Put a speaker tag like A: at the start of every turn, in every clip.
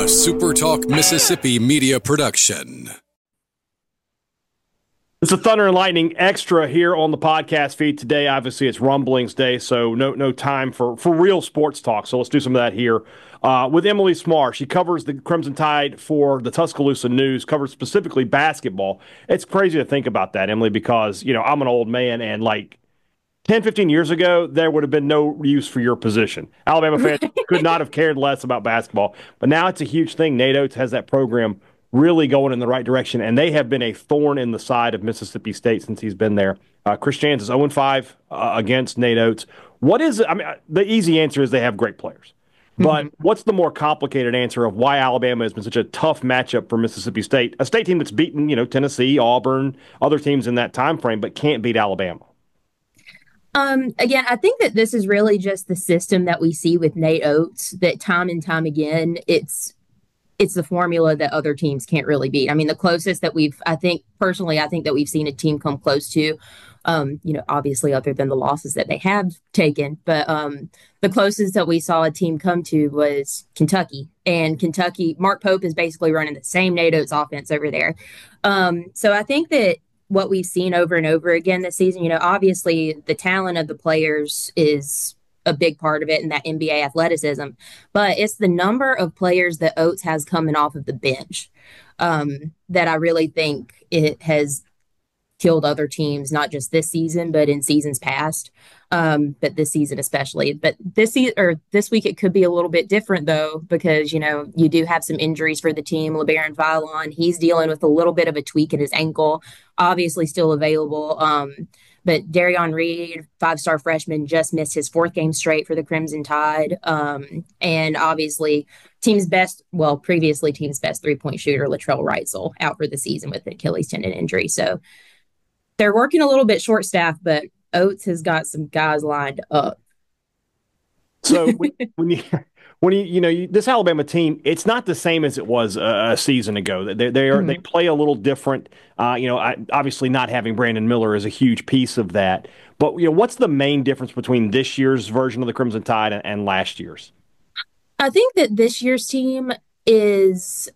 A: SuperTalk Mississippi media production.
B: It's a Thunder and Lightning extra here on the podcast feed today. Obviously, it's Rumblings Day, so no time for real sports talk. So let's do some of that here with Emily Smar. She covers the Crimson Tide for the Tuscaloosa News, covers specifically basketball. It's crazy to think about that, Emily, because I'm an old man, and like 10, 15 years ago, there would have been no use for your position. Alabama fans could not have cared less about basketball, but now it's a huge thing. Nate Oates has that program really going in the right direction, and they have been a thorn in the side of Mississippi State since he's been there. Chris Jans is 0-5 against Nate Oates. What is it? I mean, the easy answer is they have great players. But what's the more complicated answer of why Alabama has been such a tough matchup for Mississippi State, a state team that's beaten, Tennessee, Auburn, other teams in that time frame, but can't beat Alabama?
C: Again, I think that this is really just the system that we see with Nate Oates, that time and time again, it's the formula that other teams can't really beat. I mean, the closest that I think that we've seen a team come close to, obviously other than the losses that they have taken, but the closest that we saw a team come to was Kentucky. And Kentucky, Mark Pope is basically running the same Nate Oates offense over there. So I think that what we've seen over and over again this season, obviously the talent of the players is a big part of it and that NBA athleticism, but it's the number of players that Oates has coming off of the bench that I really think it has killed other teams, not just this season, but in seasons past, but this season especially. But this week it could be a little bit different though, because you do have some injuries for the team. LeBaron Vylon, he's dealing with a little bit of a tweak in his ankle, obviously still available. But Darion Reed, 5-star freshman, just missed his 4th game straight for the Crimson Tide. And obviously previously team's best 3-point shooter, Latrell Wrightsell, out for the season with an Achilles tendon injury. So they're working a little bit short staff, but Oates has got some guys lined up.
B: So when you this Alabama team, it's not the same as it was a season ago. They play a little different. Obviously not having Brandon Miller is a huge piece of that. But what's the main difference between this year's version of the Crimson Tide and last year's?
C: I think that this year's team is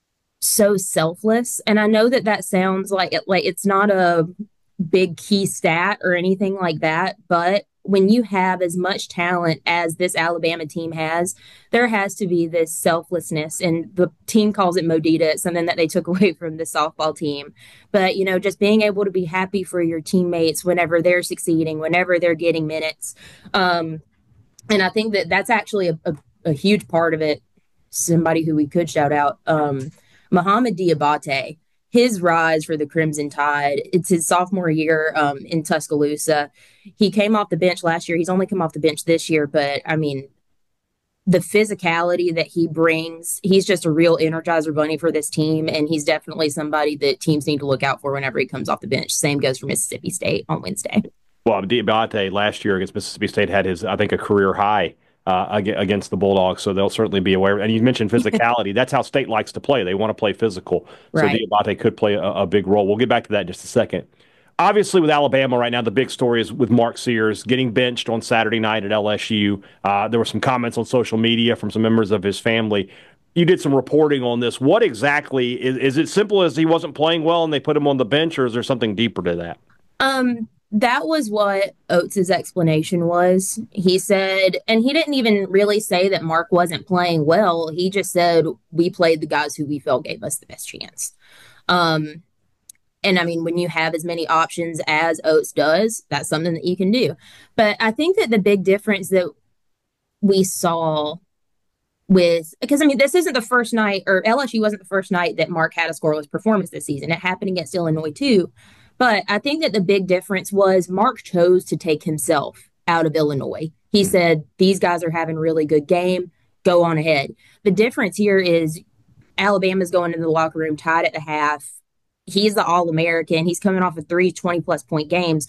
C: so selfless, and I know that sounds like it's not a big key stat or anything like that, but when you have as much talent as this Alabama team has, there has to be this selflessness, and the team calls it Modita. It's something that they took away from the softball team. But, just being able to be happy for your teammates whenever they're succeeding, whenever they're getting minutes. And I think that that's actually a huge part of it. Somebody who we could shout out, Mohamed Diabate. His rise for the Crimson Tide, it's his sophomore year in Tuscaloosa. He came off the bench last year. He's only come off the bench this year, but I mean, the physicality that he brings, he's just a real Energizer bunny for this team, and he's definitely somebody that teams need to look out for whenever he comes off the bench. Same goes for Mississippi State on Wednesday.
B: Well, Diabate last year against Mississippi State had his, I think, a career high against the Bulldogs, so they'll certainly be aware. And you mentioned physicality. That's how State likes to play. They want to play physical.
C: Right.
B: So Diabate could play a big role. We'll get back to that in just a second. Obviously, with Alabama right now, the big story is with Mark Sears getting benched on Saturday night at LSU. There were some comments on social media from some members of his family. You did some reporting on this. What exactly is it simple as he wasn't playing well and they put him on the bench, or is there something deeper to that?
C: That was what Oates' explanation was. He said, and he didn't even really say that Mark wasn't playing well. He just said, we played the guys who we felt gave us the best chance. And I mean, when you have as many options as Oates does, that's something that you can do. But I think that the big difference that we saw because I mean, this isn't the first night, or LSU wasn't the first night that Mark had a scoreless performance this season. It happened against Illinois too. But I think that the big difference was Mark chose to take himself out of Illinois. He said, these guys are having a really good game. Go on ahead. The difference here is Alabama's going into the locker room tied at the half. He's the All-American. He's coming off of 3 20-plus point games.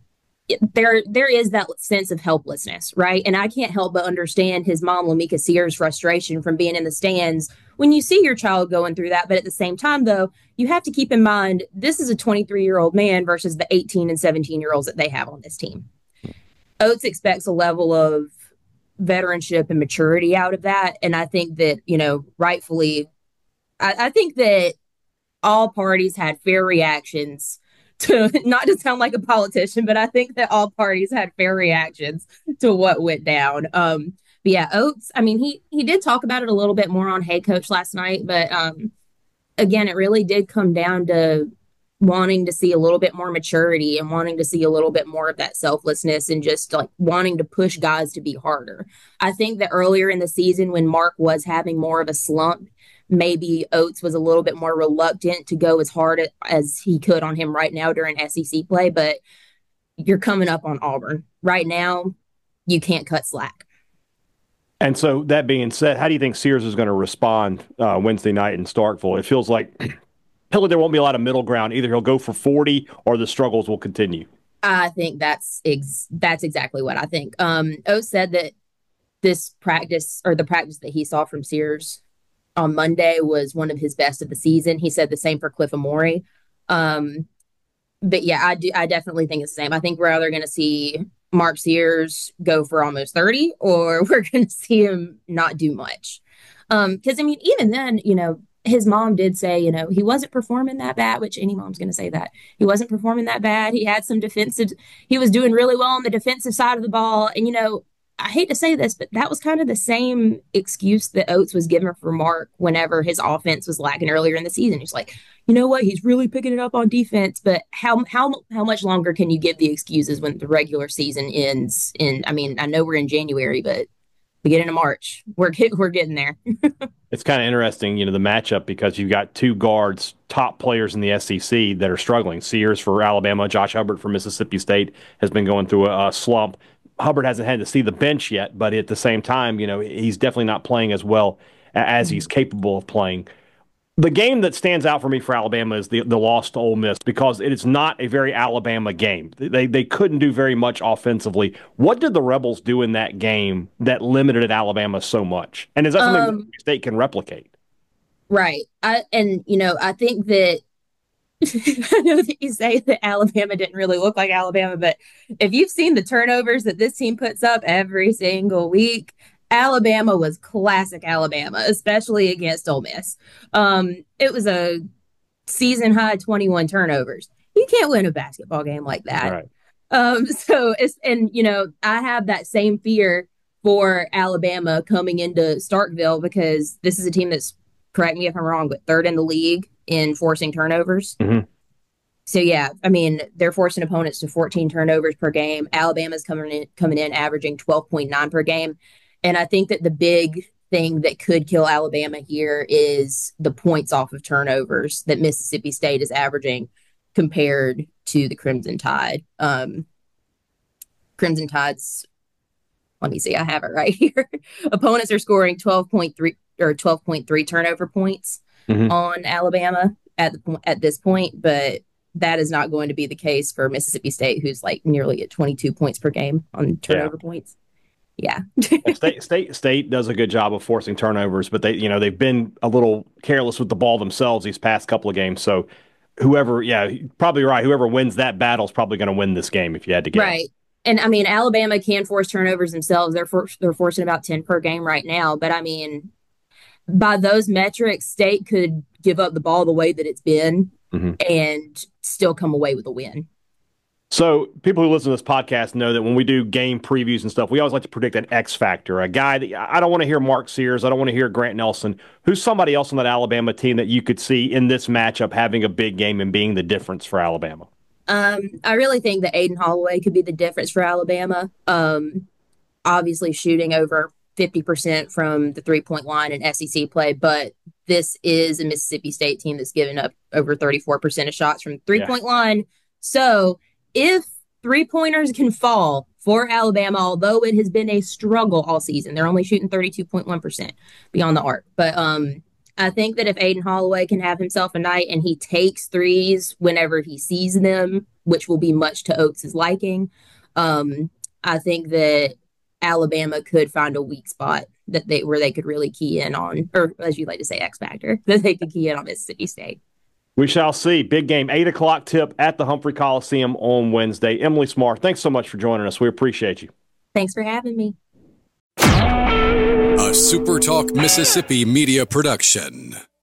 C: There is that sense of helplessness, right? And I can't help but understand his mom, Lamika Sears' frustration from being in the stands when you see your child going through that. But at the same time, though, you have to keep in mind, this is a 23-year-old man versus the 18 and 17-year-olds that they have on this team. Oates expects a level of veteranship and maturity out of that. And I think that, rightfully, I think that all parties had fair reactions to, not to sound like a politician, but I think that all parties had fair reactions to what went down. But yeah, Oates, I mean, he did talk about it a little bit more on Hey Coach last night, but again, it really did come down to wanting to see a little bit more maturity and wanting to see a little bit more of that selflessness and just like wanting to push guys to be harder. I think that earlier in the season when Mark was having more of a slump, maybe Oates was a little bit more reluctant to go as hard as he could on him right now during SEC play, but you're coming up on Auburn. Right now, you can't cut slack.
B: And so that being said, how do you think Sears is going to respond Wednesday night in Starkville? It feels like there won't be a lot of middle ground. Either he'll go for 40 or the struggles will continue.
C: I think that's exactly what I think. Oates said that this practice, or the practice that he saw from Sears on Monday, was one of his best of the season. He said the same for Cliff Amore. But yeah, I definitely think it's the same. I think we're either going to see Mark Sears go for almost 30 or we're going to see him not do much. Because, I mean, even then, his mom did say, he wasn't performing that bad, which any mom's going to say that. He wasn't performing that bad. He had some he was doing really well on the defensive side of the ball. And, I hate to say this, but that was kind of the same excuse that Oates was given for Mark whenever his offense was lacking earlier in the season. He's like, you know what? He's really picking it up on defense, but how much longer can you give the excuses when the regular season ends? I mean, I know we're in January, but beginning of March, we're getting there.
B: It's kind of interesting, the matchup, because you've got two guards, top players in the SEC that are struggling. Sears for Alabama, Josh Hubbard for Mississippi State has been going through a slump. Hubbard hasn't had to see the bench yet, but at the same time, he's definitely not playing as well as he's capable of playing. The game that stands out for me for Alabama is the loss to Ole Miss, because it is not a very Alabama game. They couldn't do very much offensively. What did the Rebels do in that game that limited Alabama so much? And is that something Mississippi State can replicate?
C: Right. I think that I know that you say that Alabama didn't really look like Alabama, but if you've seen the turnovers that this team puts up every single week, Alabama was classic Alabama, especially against Ole Miss. It was a season high 21 turnovers. You can't win a basketball game like that.
B: Right.
C: I have that same fear for Alabama coming into Starkville, because this is a team that's, correct me if I'm wrong, but third in the league in forcing turnovers.
B: Mm-hmm.
C: So, yeah, I mean, they're forcing opponents to 14 turnovers per game. Alabama's coming in averaging 12.9 per game. And I think that the big thing that could kill Alabama here is the points off of turnovers that Mississippi State is averaging compared to the Crimson Tide. Crimson Tide's, let me see, I have it right here. Opponents are scoring 12.3 turnover points on Alabama at this point, but that is not going to be the case for Mississippi State, who's like nearly at 22 points per game on turnover points. Yeah.
B: State does a good job of forcing turnovers, but they've been a little careless with the ball themselves these past couple of games. So probably right. Whoever wins that battle is probably going to win this game, if you had to guess.
C: Right. And I mean, Alabama can force turnovers themselves. They're forcing about 10 per game right now. But I mean, by those metrics, State could give up the ball the way that it's been and still come away with a win.
B: So people who listen to this podcast know that when we do game previews and stuff, we always like to predict an X factor, a guy that I don't want to hear Mark Sears. I don't want to hear Grant Nelson. Who's somebody else on that Alabama team that you could see in this matchup having a big game and being the difference for Alabama?
C: I really think that Aden Holloway could be the difference for Alabama. Obviously shooting over 50% from the three-point line in SEC play, but this is a Mississippi State team that's given up over 34% of shots from the three-point line. So if three-pointers can fall for Alabama, although it has been a struggle all season, they're only shooting 32.1% beyond the arc. But I think that if Aden Holloway can have himself a night and he takes threes whenever he sees them, which will be much to Oates' liking, I think that Alabama could find a weak spot where they could really key in on, or as you like to say, X factor, that they could key in on Mississippi State.
B: We shall see. Big game, 8 o'clock tip at the Humphrey Coliseum on Wednesday. Emily Smart, thanks so much for joining us. We appreciate you.
C: Thanks for having me.
A: A SuperTalk Mississippi media production.